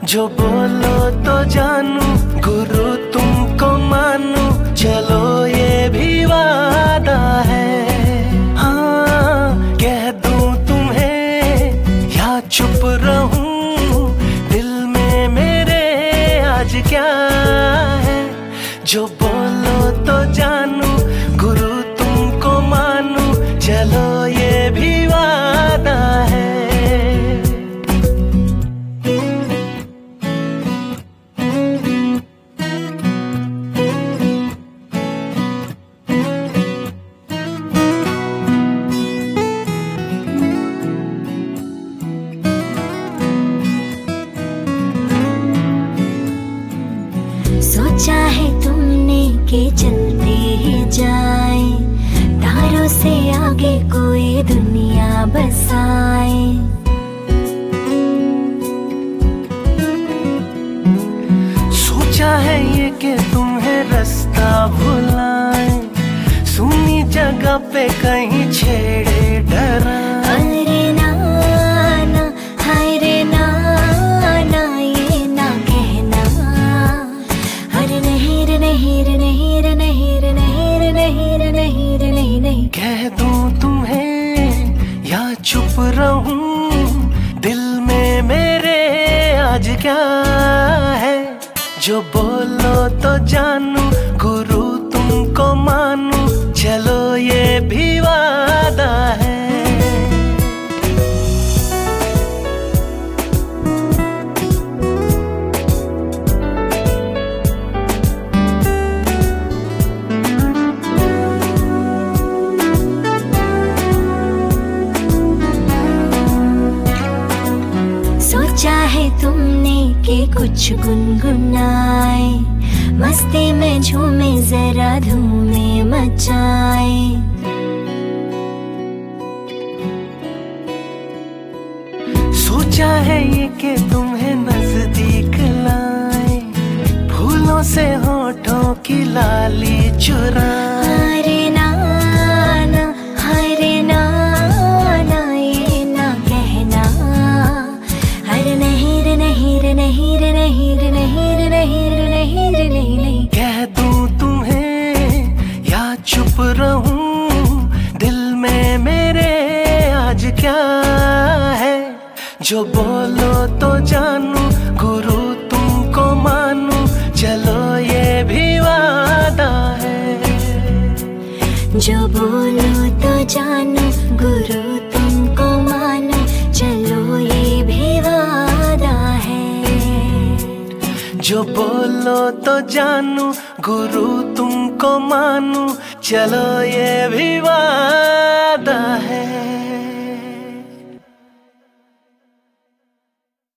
जो बोलो तो जानू, गुरु तुमको मानू, चलो ये भी वादा है। हाँ, कह दूं तुम्हें या चुप रहूं, दिल में मेरे आज क्या है। जो बोलो तो जानू, गुरु तुमको मानू, चलो ये भी वादा है। सोचा है तुमने कि चलते ही जाए, तारों से आगे कोई दुनिया बसाए। सोचा है ये कि तुम्हें रास्ता भुलाए, सुनी जगह पे कहीं छेड़े डराए। अरे नाना, हाय रे नाना, ये ना कहना। अरे नहीं रे नहीं रे नहीं रे नहीं रे नहीं रे नहीं रे नहीं रे नहीं नहीं। कह दूं तुम्हें या चुप रहूं, दिल में मेरे आज क्या है। जो बोलो तो जानू, गुरु तुमको मानू, चलो ये भी वादा है। सोचा है तुमने कि कुछ गुनगुनाए, मस्ती में झूमे जरा धूमे मचाए। सोचा है ये कि तुम्हें नजदीक लाए, फूलों से होठों की लाली चुराए। अरे नाना, हाय रे नाना, ये ना कहना। अरे नहीं रे नहीं रे नहीं रे नहीं रे नहीं रे नहीं रे नहीं रे नहीं नहीं। कह दूं तुम्हें या चुप रहूं, दिल में मेरे आज क्या है। जो बोलो तो जानू, गुरु तुमको मानू, चलो ये भी वादा है। जो बोलो तो जानू, गुरु तुमको मानो, चलो ये भी वादा है। जो बोलो तो जानू, गुरु तुमको मानू, चलो ये भी वादा है।